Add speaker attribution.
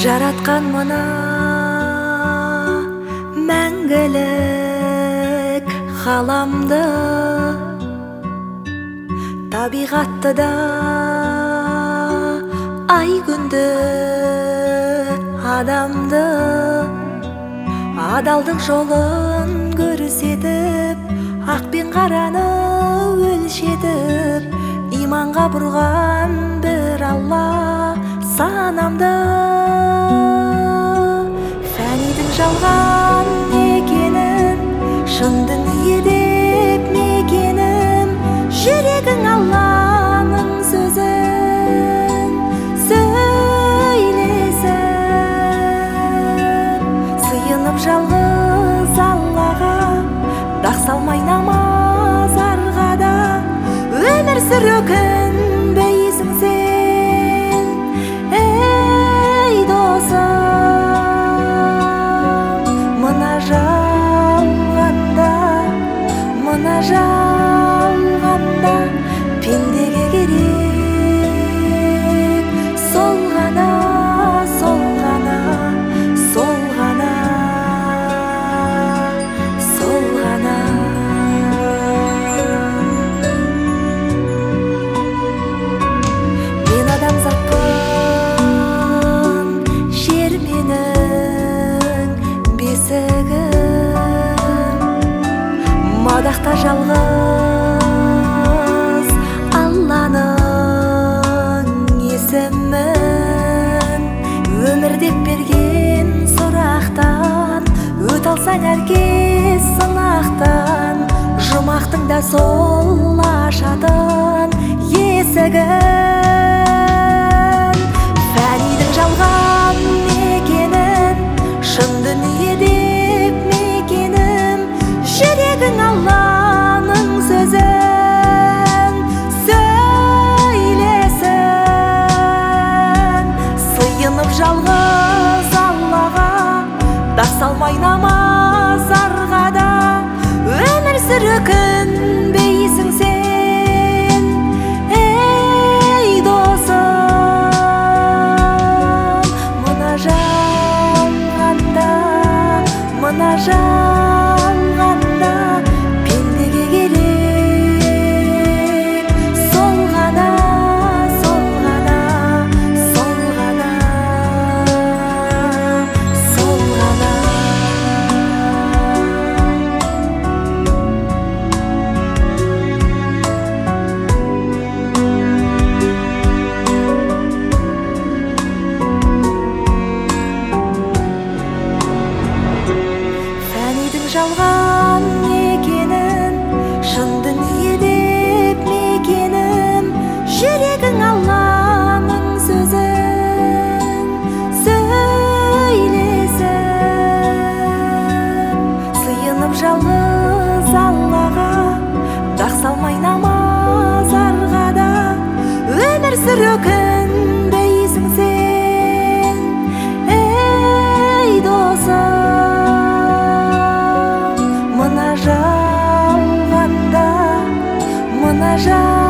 Speaker 1: жараткан мына мәңгілік ғаламды, табиғатты да ай күнді адамды, адалдық жолын көрсетіп, ақ пен қараны өлшетіп, иманға бұрған бір Алла санамды. Фәнидің жалған екенін, шын дүние деп мекенім, жүрегің Алланың сөзін сөйлесін. Сыйынып жалғыз Аллаға, дақ салмай намаз арғада, өмір сүру күнбейсің сен, ей досым. Мына жалғанда пендеге керек сол ғана, сол ғана, сол ғана, сол ғана. Мен адамзатпын, жер менің бесігім, мадақта жалғыз Алланың есімін. Өмір деп берген сұрақтан өт алсаң әркез сынақтан, жұмақтың да сол ашатын есігін. Фәнидің жалған екенін, шын дүние деп мекенім, жүрегің Алланың сөзін сөйлесін. Сыйынып жалғыз Аллаға, дақ салмай намаз арғада, өмір сүру күнбейсің сен, ей досым. Мына жалғанда пендеге керек сол ғана, сол ғана, сол ғана, сол ғана. Фәнидің жалған екенін, шын дүние деп мекенім, жүрегің Алланың сөзін сөйлесін. Сыйынып жалғыз Аллаға, дақ салмай намаз арғада, өмір сүру күнбейсің сен, ей досым. Мына жалғанда